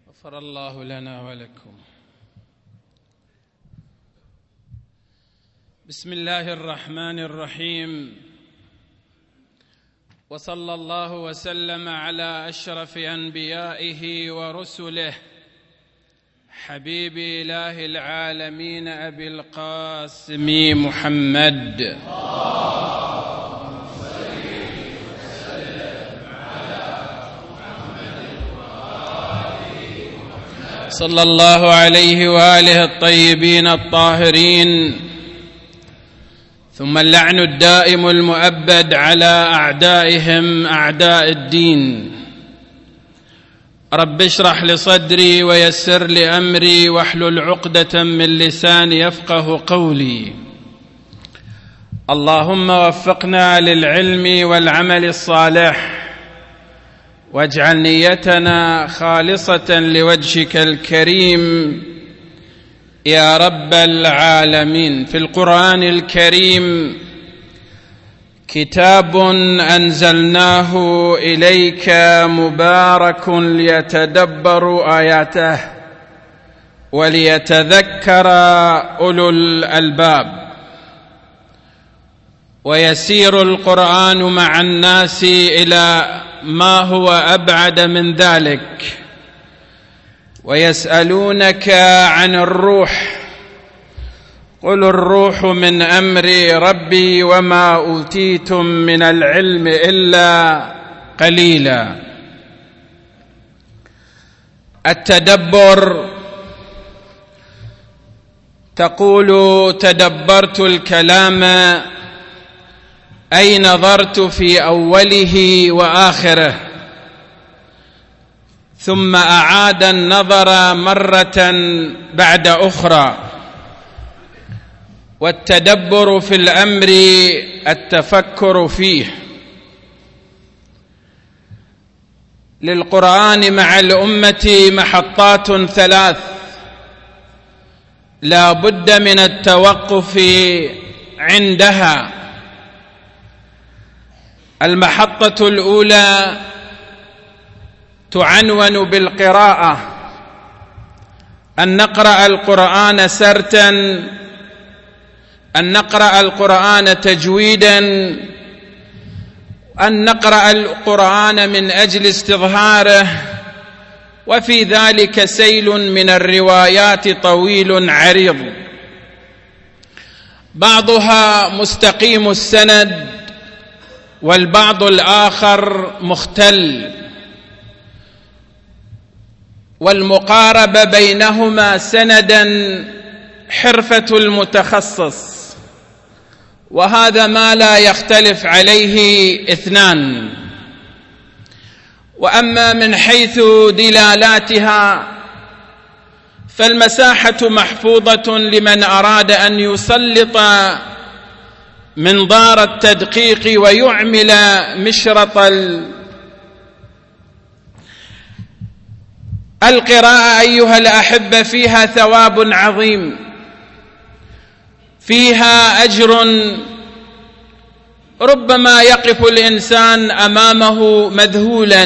غفر الله لنا ولكم. بسم الله الرحمن الرحيم، وصلى الله وسلم على أشرف أنبيائه ورسله حبيب إله العالمين أبي القاسم محمد صلى الله عليه وآله الطيبين الطاهرين، ثم اللعن الدائم المؤبد على أعدائهم أعداء الدين. رب اشرح لي صدري ويسر لي أمري واحلل عقدة من لساني يفقه قولي. اللهم وفقنا للعلم والعمل الصالح، واجعل نيتنا خالصة لوجهك الكريم يا رب العالمين. في القرآن الكريم كتاب أنزلناه إليك مبارك ليتدبروا آياته وليتذكر أولو الألباب. ويسير القرآن مع الناس إلى ما هو أبعد من ذلك، ويسألونك عن الروح، قل الروح من أمر ربي وما أوتيتم من العلم إلا قليلا. التدبر، تقول تدبرت الكلام أي نظرت في أوله وآخره، ثم أعاد النظر مرة بعد أخرى. والتدبر في الأمر التفكر فيه. للقرآن مع الأمة محطات ثلاث لا بد من التوقف عندها. المحطة الأولى تعنون بالقراءة، أن نقرأ القرآن سرتا، أن نقرأ القرآن تجويدا، أن نقرأ القرآن من أجل استظهاره، وفي ذلك سيل من الروايات طويل عريض، بعضها مستقيم السند والبعض الآخر مختل، والمقاربة بينهما سندا حرفة المتخصص، وهذا ما لا يختلف عليه اثنان. وأما من حيث دلالاتها فالمساحة محفوظة لمن أراد أن يسلط منظار التدقيق ويعمل مشرط القراءة. أيها الأحبة، فيها ثواب عظيم، فيها أجر ربما يقف الإنسان أمامه مذهولا،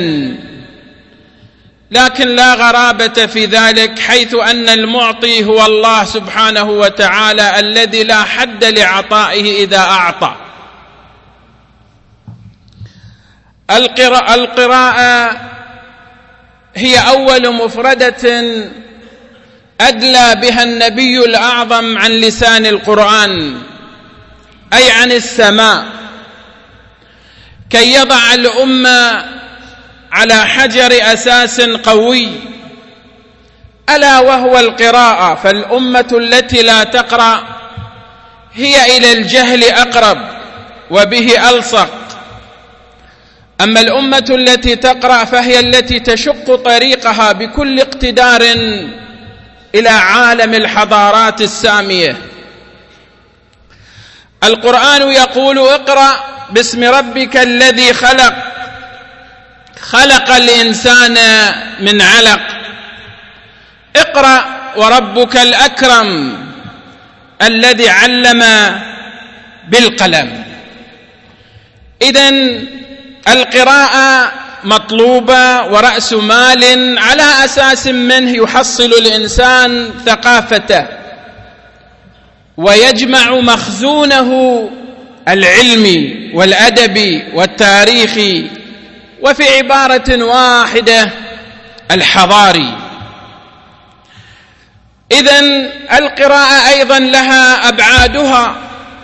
لكن لا غرابة في ذلك، حيث أن المعطي هو الله سبحانه وتعالى الذي لا حد لعطائه إذا أعطى. القراءة هي أول مفردة أدلى بها النبي الأعظم عن لسان القرآن، أي عن السماء، كي يضع الأمة على حجر أساس قوي، ألا وهو القراءة. فالأمة التي لا تقرأ هي إلى الجهل أقرب وبه ألصق، أما الأمة التي تقرأ فهي التي تشق طريقها بكل اقتدار إلى عالم الحضارات السامية. القرآن يقول: اقرأ باسم ربك الذي خلق، خلق الإنسان من علق. اقرأ وربك الأكرم الذي علم بالقلم. إذن القراءة مطلوبة ورأس مال على أساس منه يحصل الإنسان ثقافته ويجمع مخزونه العلمي والأدبي والتاريخي، وفي عبارة واحدة الحضاري. إذن القراءة أيضا لها أبعادها،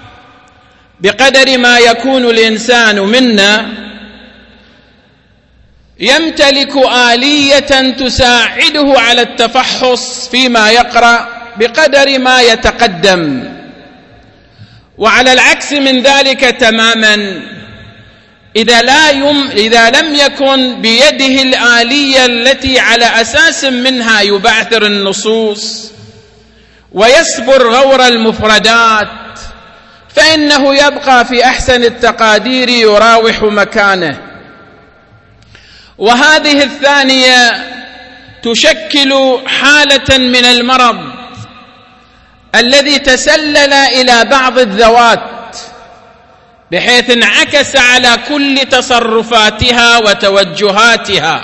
بقدر ما يكون الإنسان منا يمتلك آلية تساعده على التفحص فيما يقرأ بقدر ما يتقدم، وعلى العكس من ذلك تماما إذا لم يكن بيده الآلية التي على أساس منها يبعثر النصوص ويصبر غور المفردات، فإنه يبقى في أحسن التقادير يراوح مكانه. وهذه الثانية تشكل حالة من المرض الذي تسلل إلى بعض الذوات بحيث انعكس على كل تصرفاتها وتوجهاتها.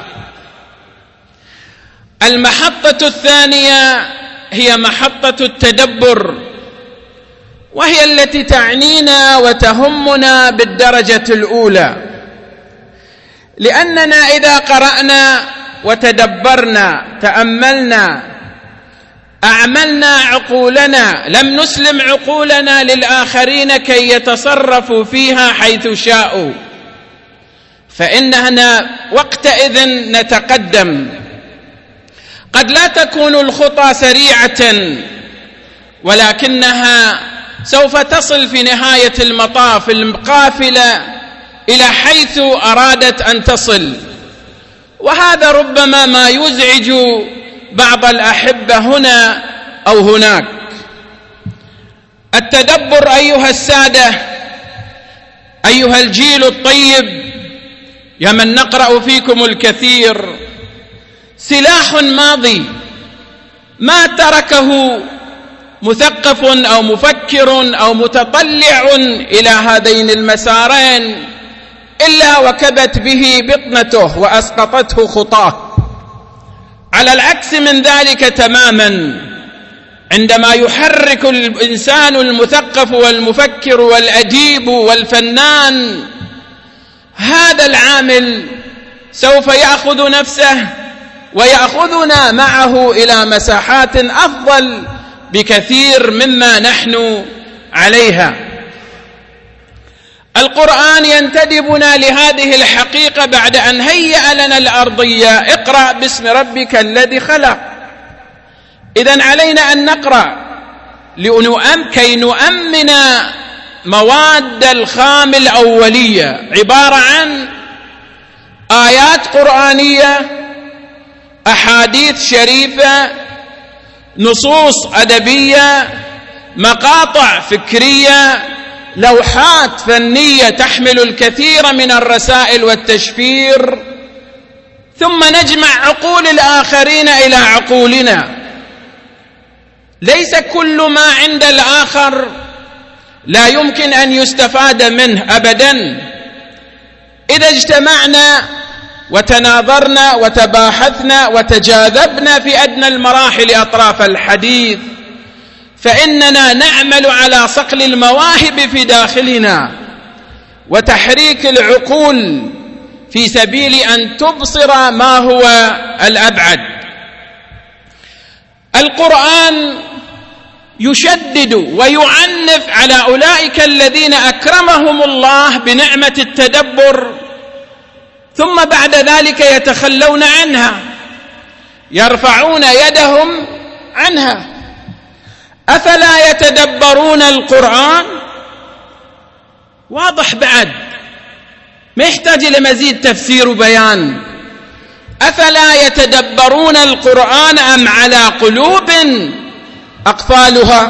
المحطة الثانية هي محطة التدبر، وهي التي تعنينا وتهمنا بالدرجة الأولى، لأننا إذا قرأنا وتدبرنا تأملنا أعملنا عقولنا، لم نسلم عقولنا للآخرين كي يتصرفوا فيها حيث شاءوا، فإننا وقتئذ نتقدم. قد لا تكون الخطى سريعة، ولكنها سوف تصل في نهاية المطاف القافلة إلى حيث أرادت أن تصل، وهذا ربما ما يزعج بعض الأحبة هنا أو هناك. التدبر أيها السادة، أيها الجيل الطيب، يا من نقرأ فيكم الكثير، سلاح ماضي ما تركه مثقف أو مفكر أو متطلع إلى هذين المسارين إلا وكبت به بطنته وأسقطته خطاه. على العكس من ذلك تماما، عندما يحرك الإنسان المثقف والمفكر والأديب والفنان هذا العامل، سوف يأخذ نفسه ويأخذنا معه إلى مساحات أفضل بكثير مما نحن عليها. القرآن ينتدبنا لهذه الحقيقة بعد أن هيأ لنا الأرضية. اقرأ باسم ربك الذي خلق. إذن علينا أن نقرأ كي نؤمن مواد الخام الأولية، عبارة عن آيات قرآنية، أحاديث شريفة، نصوص أدبية، مقاطع فكرية، لوحات فنية تحمل الكثير من الرسائل والتشفير، ثم نجمع عقول الآخرين إلى عقولنا. ليس كل ما عند الآخر لا يمكن أن يستفاد منه أبدا. إذا اجتمعنا وتناظرنا وتباحثنا وتجاذبنا في أدنى المراحل أطراف الحديث، فإننا نعمل على صقل المواهب في داخلنا وتحريك العقول في سبيل أن تبصر ما هو الأبعد. القرآن يشدد ويعنف على أولئك الذين أكرمهم الله بنعمة التدبر، ثم بعد ذلك يتخلون عنها، يرفعون يدهم عنها. أفلا يتدبرون القرآن؟ واضح بعد، ما يحتاج إلى مزيد تفسير وبيان. أفلا يتدبرون القرآن أم على قلوب أقفالها؟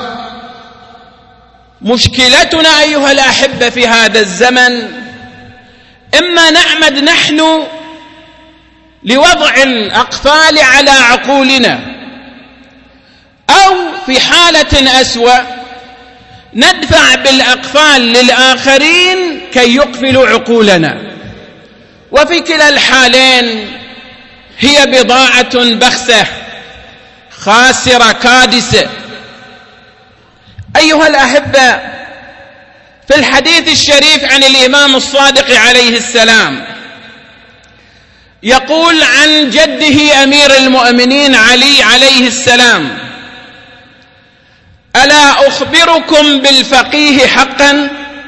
مشكلتنا أيها الأحبة في هذا الزمن، إما نعمد نحن لوضع الأقفال على عقولنا، أو في حالة أسوأ ندفع بالأقفال للآخرين كي يقفلوا عقولنا. وفي كلا الحالين هي بضاعة بخسة خاسرة كادسة. أيها الأحبة، في الحديث الشريف عن الإمام الصادق عليه السلام يقول عن جده أمير المؤمنين علي عليه السلام: ألا أخبركم بالفقيه حقا؟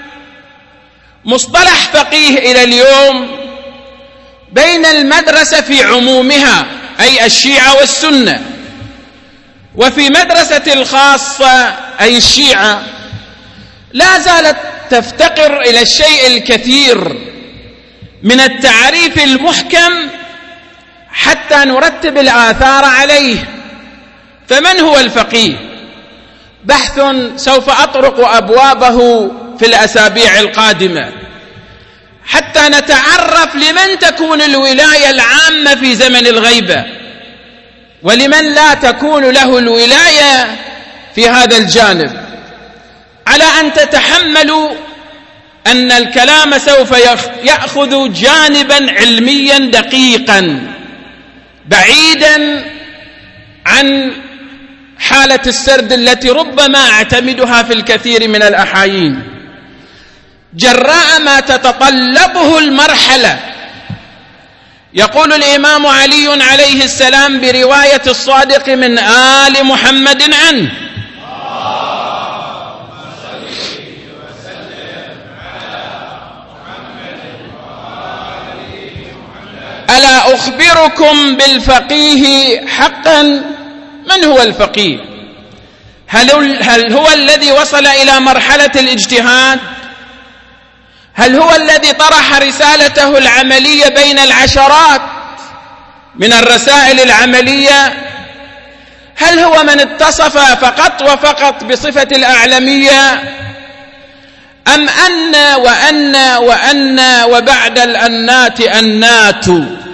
مصطلح فقيه إلى اليوم بين المدرسة في عمومها أي الشيعة والسنة، وفي مدرسة الخاصة أي الشيعة لا زالت تفتقر إلى الشيء الكثير من التعريف المحكم حتى نرتب الآثار عليه. فمن هو الفقيه؟ بحث سوف أطرق أبوابه في الأسابيع القادمة حتى نتعرف لمن تكون الولاية العامة في زمن الغيبة، ولمن لا تكون له الولاية في هذا الجانب، على أن تتحملوا أن الكلام سوف يأخذ جانبا علميا دقيقا بعيدا عن حالة السرد التي ربما أعتمدها في الكثير من الأحايين جراء ما تتطلبه المرحلة. يقول الإمام علي عليه السلام برواية الصادق من آل محمد عنه: ألا أخبركم بالفقيه حقا؟ من هو الفقيه؟ هل هو الذي وصل إلى مرحلة الاجتهاد؟ هل هو الذي طرح رسالته العملية بين العشرات من الرسائل العملية؟ هل هو من اتصف فقط وفقط بصفة الأعلمية؟ أم أن وبعد الأنات أنات؟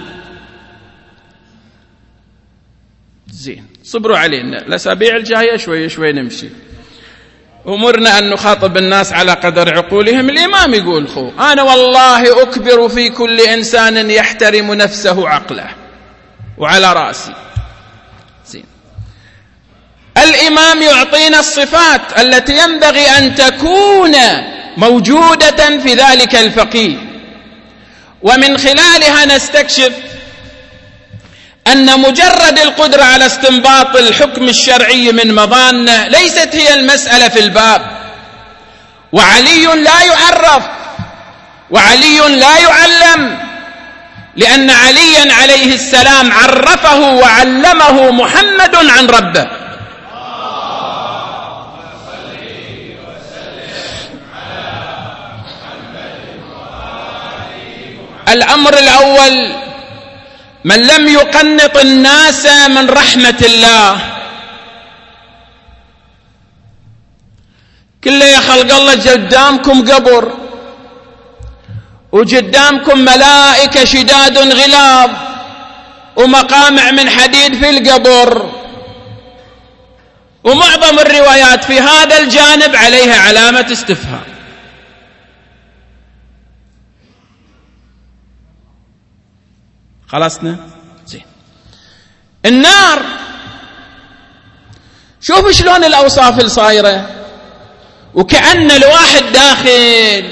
زين، صبروا علينا الأسابيع الجاية شوي شوي نمشي. أمرنا أن نخاطب الناس على قدر عقولهم. الإمام يقول: أنا والله أكبر في كل إنسان يحترم نفسه عقله، وعلى رأسي. زين، الإمام يعطينا الصفات التي ينبغي أن تكون موجودة في ذلك الفقيه، ومن خلالها نستكشف أن مجرد القدرة على استنباط الحكم الشرعي من مظانه ليست هي المسألة في الباب. وعلي لا يعرف، وعلي لا يعلم، لأن عليا عليه السلام عرفه وعلمه محمد عن ربه. الأمر الأول: من لم يقنط الناس من رحمة الله. كله يا خلق الله قدامكم قبر، وقدامكم ملائكة شداد غلاظ ومقامع من حديد في القبر، ومعظم الروايات في هذا الجانب عليها علامة استفهام. خلصنا؟ زين. النار، شوف شلون الأوصاف الصايرة، وكأن الواحد داخل.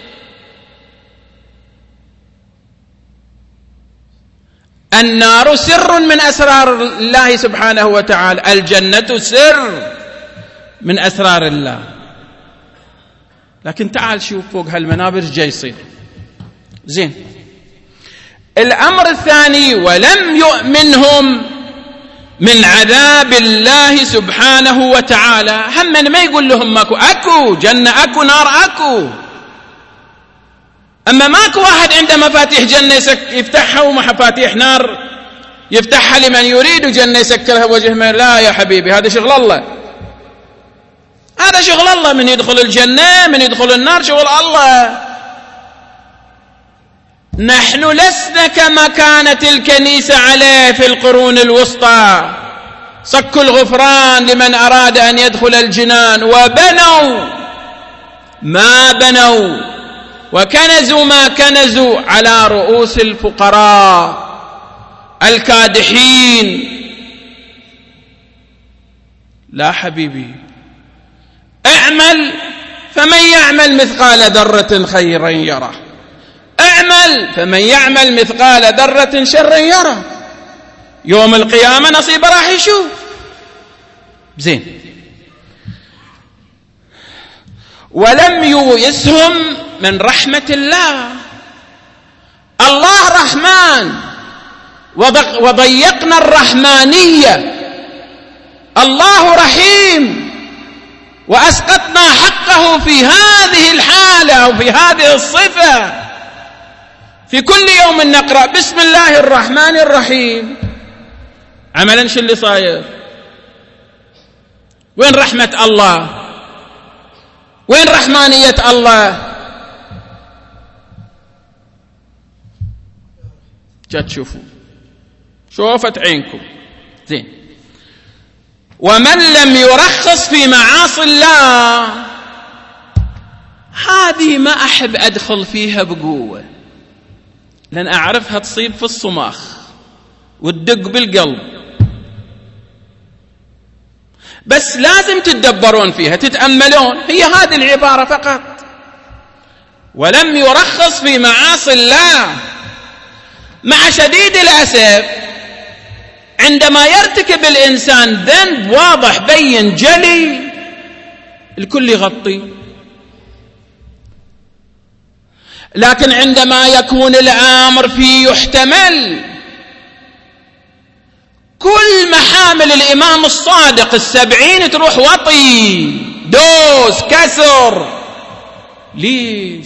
النار سر من أسرار الله سبحانه وتعالى، الجنة سر من أسرار الله. لكن تعال شوف فوق هالمنابر جاي يصير. زين. الأمر الثاني: ولم يؤمنهم من عذاب الله سبحانه وتعالى. هم ما يقول لهم أكو جنة، أكو نار، أكو. أما ماكو واحد عنده مفاتيح جنة يفتحها ومفاتيح نار يفتحها لمن يريد، جنة يسكرها بوجه من. لا يا حبيبي، هذا شغل الله، هذا شغل الله. من يدخل الجنة من يدخل النار شغل الله. نحن لسنا كما كانت الكنيسة عليه في القرون الوسطى، صك الغفران لمن أراد أن يدخل الجنان، وبنوا ما بنوا وكنزوا ما كنزوا على رؤوس الفقراء الكادحين. لا حبيبي، اعمل فمن يعمل مثقال ذرة خيرا يره، اعمل فمن يعمل مثقال ذرة شرا يره. يوم القيامة نصيبه راح يشوف. زين. ولم يويسهم من رحمة الله. الله رحمن وضيقنا الرحمانية. الله رحيم وأسقطنا حقه في هذه الحالة وفي هذه الصفة. في كل يوم نقرأ بسم الله الرحمن الرحيم. عملا شو اللي صاير؟ وين رحمة الله؟ وين رحمانية الله؟ جا تشوفوا، شوفت عينكم. زين. ومن لم يرخص في معاصي الله، هذه ما أحب أدخل فيها بقوة، لأن أعرفها تصيب في الصماخ وتدق بالقلب، بس لازم تتدبرون فيها، تتأملون. هي هذه العبارة فقط. ولم يرخص في معاصي الله. مع شديد الأسف عندما يرتكب الإنسان ذنب واضح بين جلي الكل يغطي، لكن عندما يكون الأمر فيه يحتمل، كل محامل الإمام الصادق 70 تروح وطي دوس كسر. ليش؟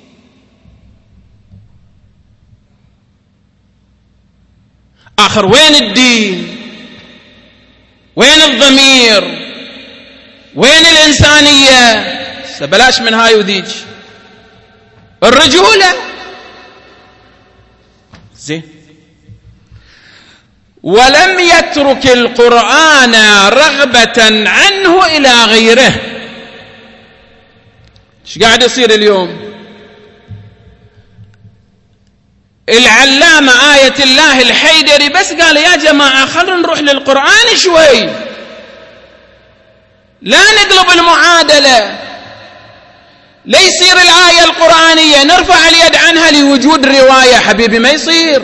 آخر وين الدين؟ وين الضمير؟ وين الإنسانية؟ بلاش من هاي وذيك. الرجولة. زين. ولم يترك القرآن رغبة عنه إلى غيره. ايش قاعد يصير اليوم؟ العلامة آية الله الحيدري بس قال يا جماعة خلونا نروح للقرآن شوي، لا نقلب المعادلة، لا يصير الآية القرآنية نرفع اليد عنها لوجود رواية. حبيبي ما يصير.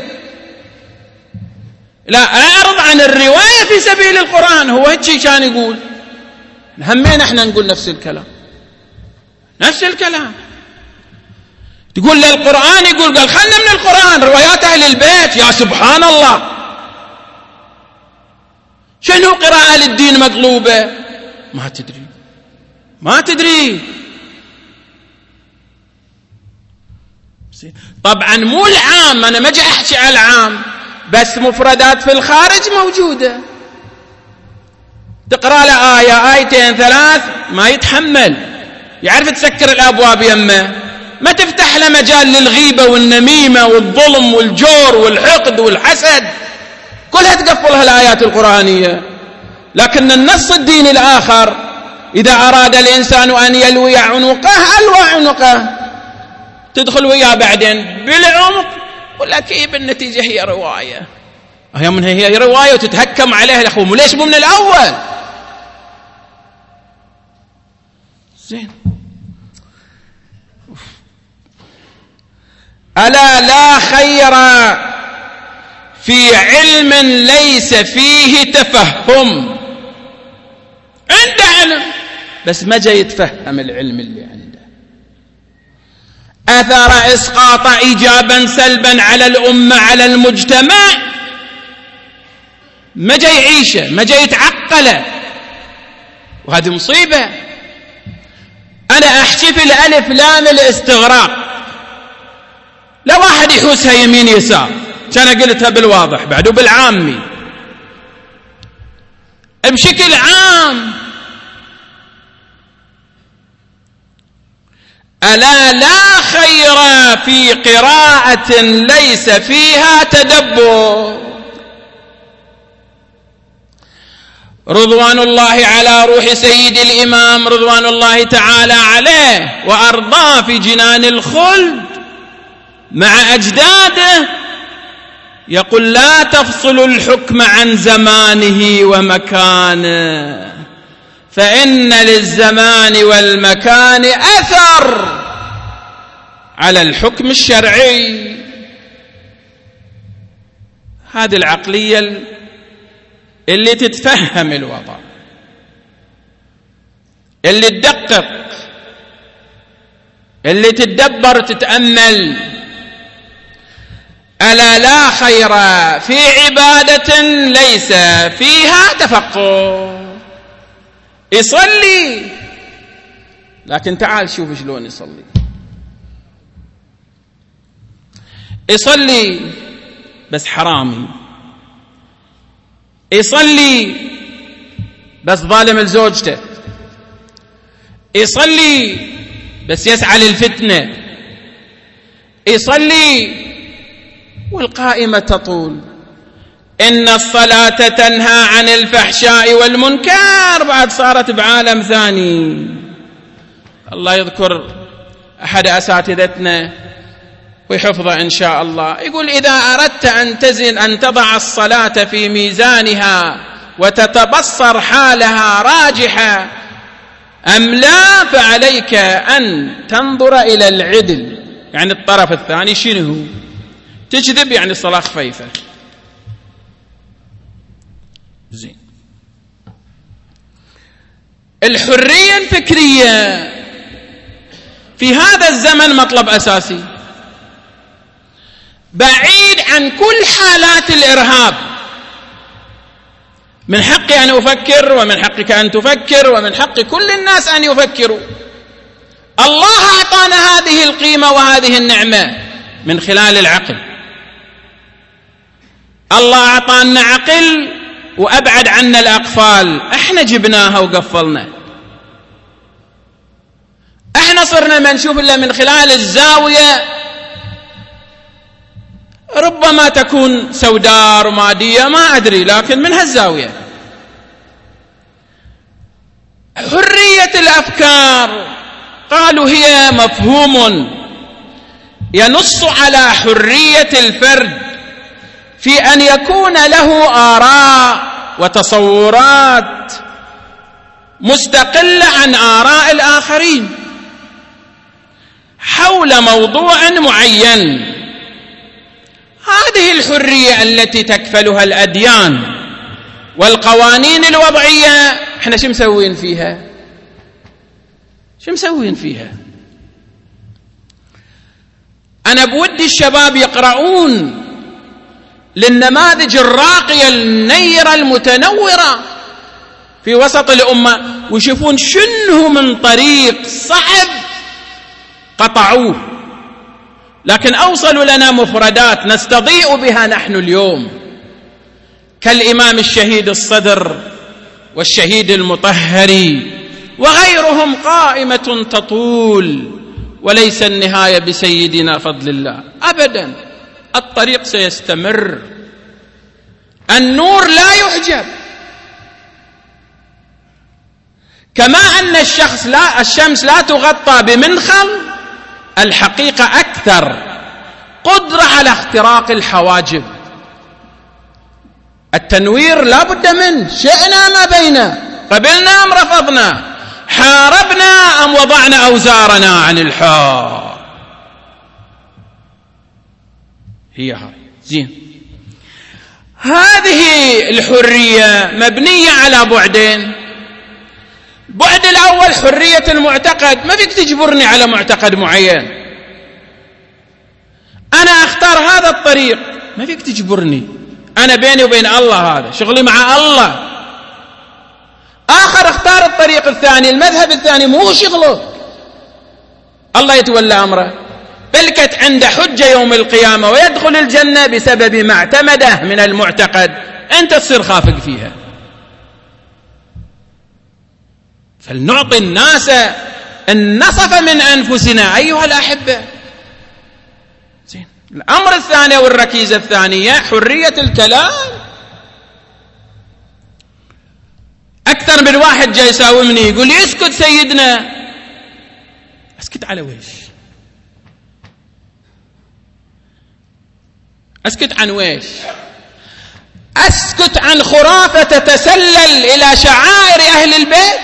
لا، أعرض عن الرواية في سبيل القرآن. هو هيك كان يقول. همين احنا نقول نفس الكلام، نفس الكلام. تقول للقرآن يقول قال خلنا من القرآن روايات أهل البيت. يا سبحان الله، شنو قراءة للدين مقلوبة؟ ما تدري، ما تدري. طبعا مو العام، أنا ما جاي أحكي على العام، بس مفردات في الخارج موجودة. تقرأ له آية آيتين ثلاث ما يتحمل، يعرف تسكر الأبواب يمه، ما تفتح له مجال للغيبة والنميمة والظلم والجور والحقد والحسد، كلها تقفلها الآيات القرآنية. لكن النص الديني الآخر إذا أراد الإنسان أن يلوي عنقه ألوى عنقه. تدخل وياه بعدين بالعمق ولا كيف النتيجة هي رواية. هي من هي رواية وتتهكم عليها الأخوة. ليش مو من الأول؟ زين. ألا لا خير في علم ليس فيه تفهم. عنده علم بس ما جاي يتفهم العلم اللي عنده. أثر إسقاط إيجابا سلبا على الأمة على المجتمع، ما جاي يعيشه، ما جاي يتعقله، وهذه مصيبة. أنا أحكي في الألف لام الاستغراق، لا واحد يحوسها يمين يسار، كان قلتها بالواضح بعد وبالعامي بشكل عام. ألا لا خير في قراءة ليس فيها تدبر. رضوان الله على روح سيد الإمام رضوان الله تعالى عليه وأرضاه في جنان الخلد مع أجداده، يقول: لا تفصل الحكم عن زمانه ومكانه، فإن للزمان والمكان أثر على الحكم الشرعي. هذه العقلية اللي تتفهم الوضع، اللي تدقق، اللي تتدبر تتأمل. ألا لا خير في عبادة ليس فيها تفقه. يصلي، لكن تعال شوف شلون يصلي. يصلي بس حرامي، يصلي بس ظالم لزوجته، يصلي بس يسعى للفتنة، يصلي والقائمة تطول. إن الصلاة تنهى عن الفحشاء والمنكر، بعد صارت بعالم ثاني. الله يذكر أحد أساتذتنا ويحفظه إن شاء الله، يقول: إذا أردت أن تضع الصلاة في ميزانها وتتبصر حالها راجحة أم لا، فعليك أن تنظر إلى العدل، يعني الطرف الثاني شنو هو. تكذب يعني الصلاة خفيفة. زين. الحرية الفكرية في هذا الزمن مطلب أساسي، بعيد عن كل حالات الإرهاب. من حقي أن أفكر، ومن حقك أن تفكر، ومن حق كل الناس أن يفكروا. الله أعطانا هذه القيمة وهذه النعمة من خلال العقل. الله أعطانا عقل وأبعد عنا الأقفال، احنا جبناها وقفلنا. احنا صرنا ما نشوف إلا من خلال الزاوية، ربما تكون سوداء رمادية ما أدري، لكن من هالزاوية. حرية الأفكار قالوا هي مفهوم ينص على حرية الفرد في أن يكون له آراء وتصورات مستقلة عن آراء الآخرين حول موضوع معين. هذه الحرية التي تكفلها الأديان والقوانين الوضعية، احنا شو مسوين فيها؟ شو مسوين فيها؟ أنا بودي الشباب يقرؤون للنماذج الراقية النيرة المتنورة في وسط الأمة، ويشوفون شنو من طريق صعب قطعوه، لكن أوصلوا لنا مفردات نستضيء بها نحن اليوم، كالإمام الشهيد الصدر والشهيد المطهري وغيرهم. قائمة تطول، وليس النهاية بسيدنا فضل الله أبدا. الطريق سيستمر، النور لا يحجب. كما أن الشمس لا تغطى بمنخل، الحقيقة أكثر قدرة على اختراق الحواجب. التنوير لا بد منه، شئنا ما بينا، قبلنا أم رفضنا، حاربنا أم وضعنا أوزارنا عن الحار. هي هاي. زين. هذه الحرية مبنية على بعدين. البعد الأول حرية المعتقد، ما فيك تجبرني على معتقد معين، أنا أختار هذا الطريق، ما فيك تجبرني، أنا بيني وبين الله، هذا شغلي مع الله. آخر اختار الطريق الثاني، المذهب الثاني، مو شغله، الله يتولى أمره، بل كت عنده حجة يوم القيامة ويدخل الجنة بسبب ما اعتمده من المعتقد، أنت تصير خافق فيها. فلنعطي الناس النصف من أنفسنا أيها الأحبة. زين. الأمر الثاني والركيزة الثانية حرية الكلام. أكثر من واحد جاي يساومني يقول لي اسكت سيدنا. أسكت على ويش؟ أسكت عن ويش؟ أسكت عن خرافة تتسلل إلى شعائر أهل البيت؟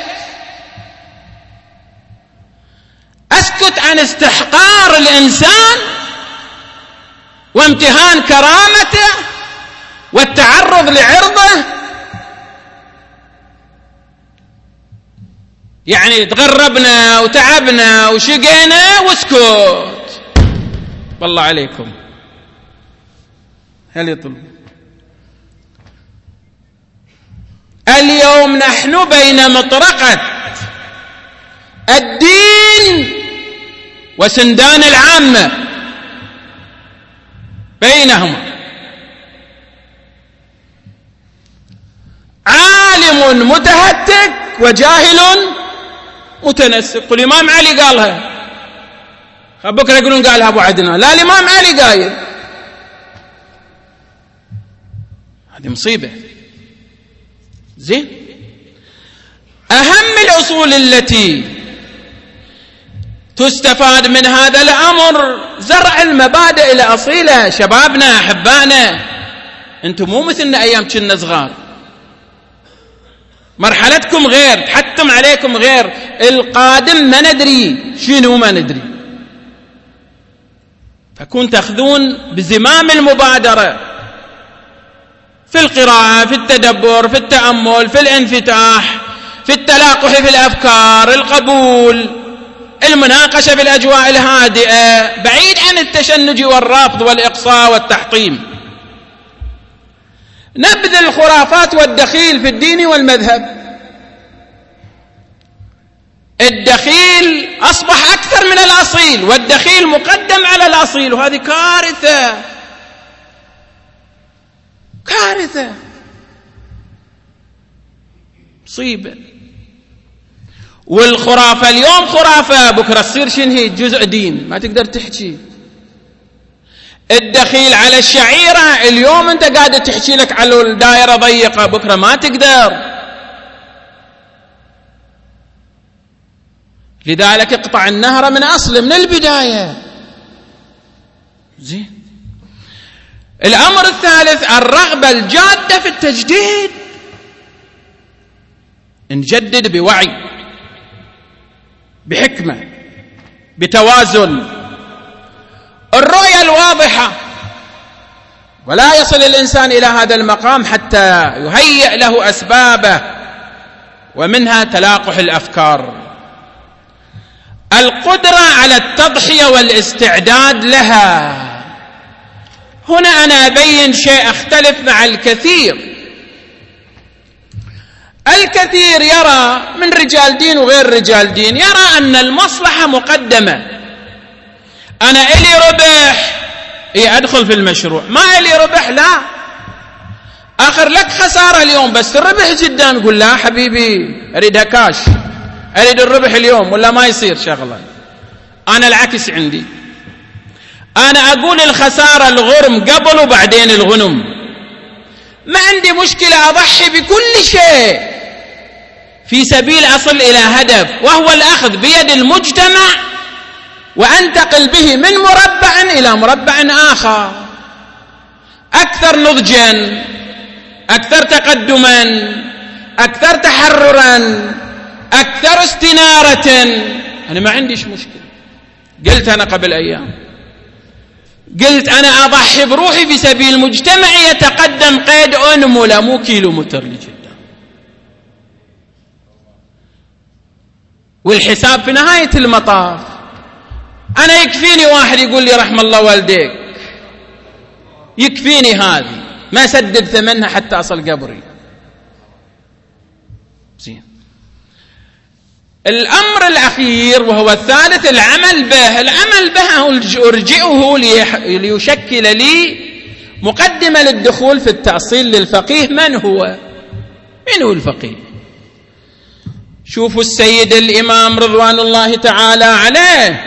أسكت عن استحقار الإنسان وامتهان كرامته والتعرض لعرضه؟ يعني تغربنا وتعبنا وشقينا واسكت. والله عليكم هل يطلب؟ اليوم نحن بين مطرقة الدين وسندان العامة، بينهما عالم متهتك وجاهل متنسق. والإمام علي قالها، بكرة يقولون قالها أبو عدنان، لا الإمام علي قايل. هذه مصيبة. زين، أهم الأصول التي تستفاد من هذا الأمر زرع المبادئ الأصيلة. شبابنا أحبائنا، أنتم مو مثلنا أيام كنا صغار، مرحلتكم غير، تحتم عليكم غير، القادم ما ندري شنو، ما ندري، فكون تأخذون بزمام المبادرة في القراءة، في التدبر، في التأمل، في الانفتاح، في التلاقح في الأفكار، القبول، المناقشة بالأجواء الهادئة، بعيد عن التشنج والرفض والإقصاء والتحطيم. نبذ الخرافات والدخيل في الدين والمذهب. الدخيل أصبح أكثر من الأصيل، والدخيل مقدم على الأصيل، وهذه كارثة، كارثة، مصيبة. والخرافة اليوم خرافة، بكرة تصير شنهي جزء دين، ما تقدر تحكي. الدخيل على الشعيرة، اليوم انت قاعد تحكي لك على الدائرة ضيقة، بكرة ما تقدر. لذلك اقطع النهر من أصله من البداية. زين. الأمر الثالث الرغبة الجادة في التجديد. نجدد بوعي، بحكمة، بتوازن، الرؤية الواضحة. ولا يصل الإنسان إلى هذا المقام حتى يهيئ له أسبابه، ومنها تلاقح الأفكار، القدرة على التضحية والاستعداد لها. هنا أنا أبين شيء أختلف مع الكثير. الكثير يرى من رجال دين وغير رجال دين، يرى أن المصلحة مقدمة. أنا إلي ربح أدخل في المشروع، ما إلي ربح لا، آخر لك خسارة اليوم بس الربح قدام. يقول لا حبيبي أريدها كاش، أريد الربح اليوم ولا ما يصير شغلة. أنا العكس عندي، أنا أقول الخسارة الغرم قبل وبعدين الغنم. ما عندي مشكلة أضحي بكل شيء في سبيل أصل إلى هدف، وهو الأخذ بيد المجتمع وأنتقل به من مربع إلى مربع آخر، أكثر نضجا، أكثر تقدما، أكثر تحررا، أكثر استنارة. أنا ما عنديش مشكلة. قلت أنا قبل أيام، قلت أنا أضحي بروحي في سبيل مجتمع يتقدم قيد أنملة مو كيلومتر لقدام. والحساب في نهاية المطاف، أنا يكفيني واحد يقول لي رحم الله والديك، يكفيني هذه، ما سدد ثمنها حتى أصل قبري. زين. الأمر الأخير وهو الثالث العمل به. العمل به أرجئه ليشكل لي مقدمة للدخول في التأصيل للفقيه. من هو الفقيه؟ شوفوا السيد الإمام رضوان الله تعالى عليه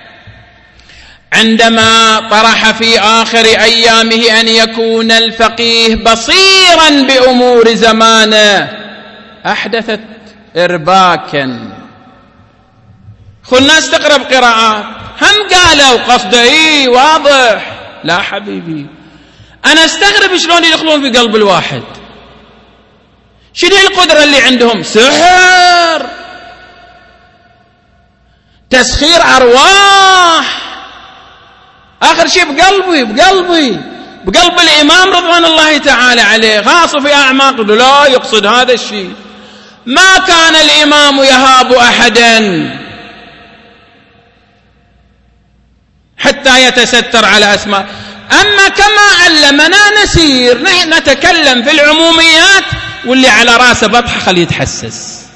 عندما طرح في آخر أيامه أن يكون الفقيه بصيرا بأمور زمانه، أحدثت إرباكا. خل الناس تقرأ قراءات هم قالوا قصده واضح. لا حبيبي، أنا استغرب شلون يدخلون في قلب الواحد. شنو القدرة اللي عندهم؟ سحر، تسخير أرواح. آخر شيء بقلب الإمام رضوان الله تعالى عليه، خاصة في أعماق لا يقصد هذا الشيء. ما كان الإمام يهاب أحدا حتى يتستر على أسماء. أما كما علمنا نسير، نحن نتكلم في العموميات، واللي على راسه بطحة خليه يتحسس.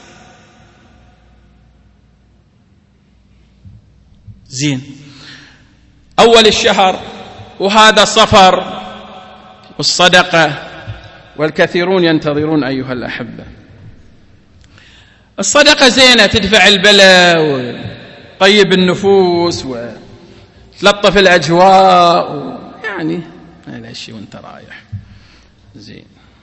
زين، أول الشهر وهذا صفر والصدقة، والكثيرون ينتظرون أيها الأحبة. الصدقة زينة، تدفع البلاء وطيب النفوس وتلطف الأجواء، يعني هذا الشيء وانت رايح. زين،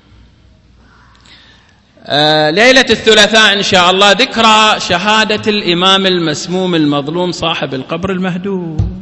ليلة الثلاثاء إن شاء الله ذكرى شهادة الإمام المسموم المظلوم صاحب القبر المهدوم.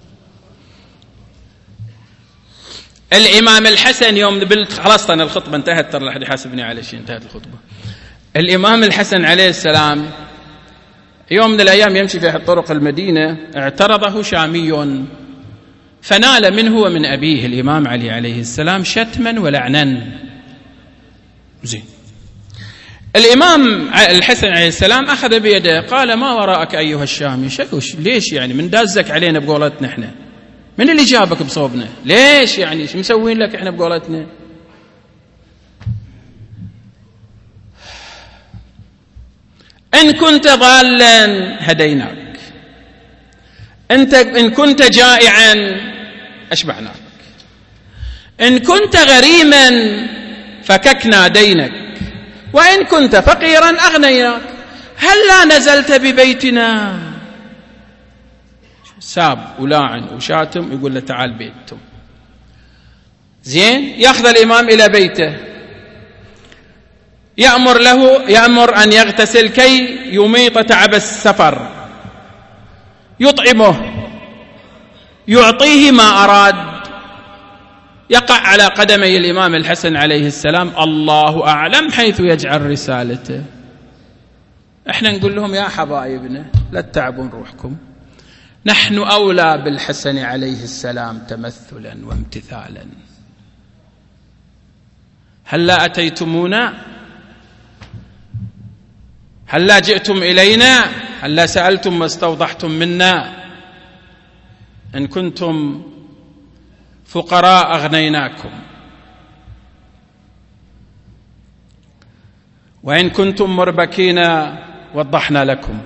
الإمام الحسن يوم خلاص أنا الخطبة انتهت، ترى لحد يحاسبني على شيء، انتهت الخطبة. الإمام الحسن عليه السلام يوم من الأيام يمشي في طرق المدينة، اعترضه شامي فنال منه ومن أبيه الإمام علي عليه السلام شتما ولعنا. زين، الإمام الحسن عليه السلام أخذ بيده قال: ما وراءك أيها الشامي؟ ليش يعني من دازك علينا بقولتنا احنا؟ من اللي جابك بصوبنا؟ ليش يعني شو مسوين لك احنا بقولتنا؟ إن كنت ضالا هديناك، إن كنت جائعا أشبعناك، إن كنت غريما فككنا دينك، وإن كنت فقيرا أغنيناك. هل لا نزلت ببيتنا؟ ساب ولاعن وشاتم، يقول له تعال بيتهم. زين، يأخذ الإمام إلى بيته، يأمر أن يغتسل كي يميط تعب السفر، يطعمه، يعطيه ما أراد. يقع على قدمي الإمام الحسن عليه السلام، الله أعلم حيث يجعل رسالته. احنا نقول لهم: يا حبايبنا لا تتعبون روحكم، نحن أولى بالحسن عليه السلام تمثلا وامتثالا. هل لا أتيتمونا؟ هل لا جئتم إلينا؟ هل لا سألتم واستوضحتم منا؟ إن كنتم فقراء أغنيناكم، وإن كنتم مربكين وضحنا لكم،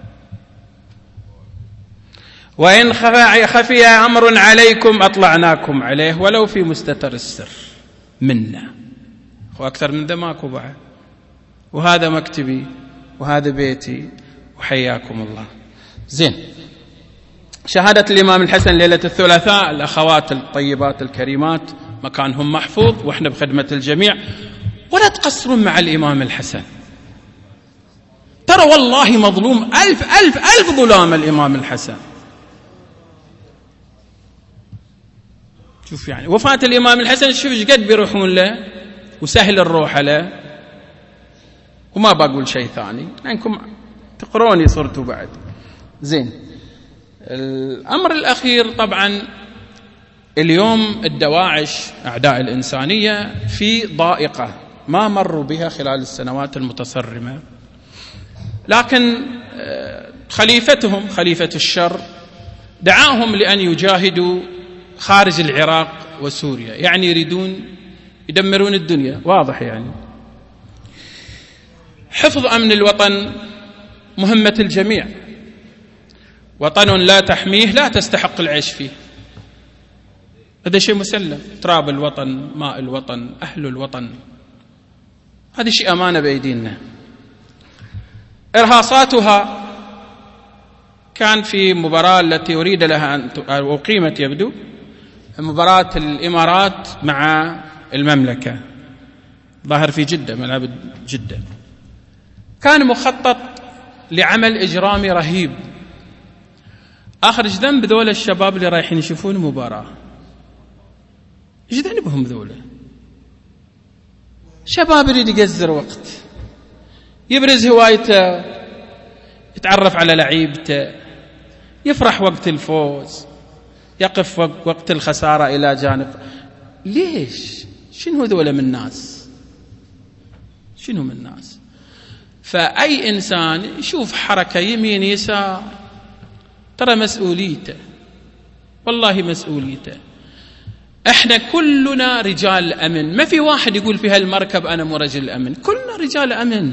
وإن خفي أمر عليكم أطلعناكم عليه ولو في مستتر السر منا. وأكثر من ذا ماكو بعد. وهذا مكتبي وهذا بيتي وحياكم الله. زين، شهادة الإمام الحسن ليلة الثلاثاء. الأخوات الطيبات الكريمات مكانهم محفوظ، وإحنا بخدمة الجميع، ولا تقصرون مع الإمام الحسن. ترى والله مظلوم ألف ظلام الإمام الحسن. شوف يعني وفاة الإمام الحسن، شوف ايش قد بيروحون له وسهل الروح له. وما بقول شيء ثاني لأنكم تقروني صرتوا بعد. زين، الأمر الأخير طبعا اليوم الدواعش أعداء الإنسانية في ضائقة ما مروا بها خلال السنوات المتصرمة، لكن خليفتهم خليفة الشر دعاهم لأن يجاهدوا خارج العراق وسوريا، يعني يريدون يدمرون الدنيا، واضح يعني. حفظ أمن الوطن مهمة الجميع. وطن لا تحميه لا تستحق العيش فيه، هذا شيء مسلم. تراب الوطن، ماء الوطن، أهل الوطن، هذا شيء أمانة بأيدينا. إرهاصاتها كان في مباراة التي أريد لها أن أقيمت، يبدو مباراة الإمارات مع المملكة، ظاهر في جدة، ملعب جدة. كان مخطط لعمل إجرامي رهيب. آخر إيش ذنب ذولا الشباب اللي رايحين يشوفون مباراة؟ إيش ذنبهم ذولا؟ شباب يريد يقزر وقت، يبرز هوايته، يتعرف على لعيبته، يفرح وقت الفوز، يقف وقت الخسارة إلى جانب. ليش؟ شنو ذولا من الناس؟ شنو من الناس؟ فأي إنسان يشوف حركة يمين يسار ترى مسؤوليته، والله مسؤوليته. احنا كلنا رجال أمن، ما في واحد يقول في هالمركب أنا مو رجل أمن، كلنا رجال أمن.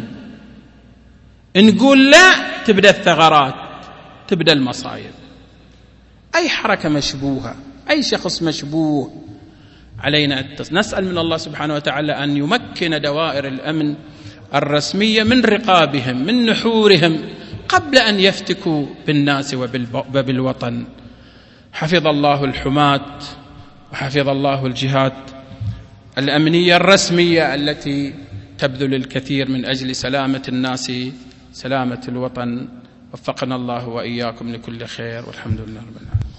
نقول لا تبدأ الثغرات، تبدأ المصايب. أي حركة مشبوهة، أي شخص مشبوه، علينا نسأل من الله سبحانه وتعالى أن يمكن دوائر الأمن الرسمية من رقابهم، من نحورهم، قبل أن يفتكوا بالناس وبالوطن. حفظ الله الحماة وحفظ الله الجهات الأمنية الرسمية التي تبذل الكثير من أجل سلامة الناس، سلامة الوطن. وفقنا الله وإياكم لكل خير، والحمد لله رب العالمين.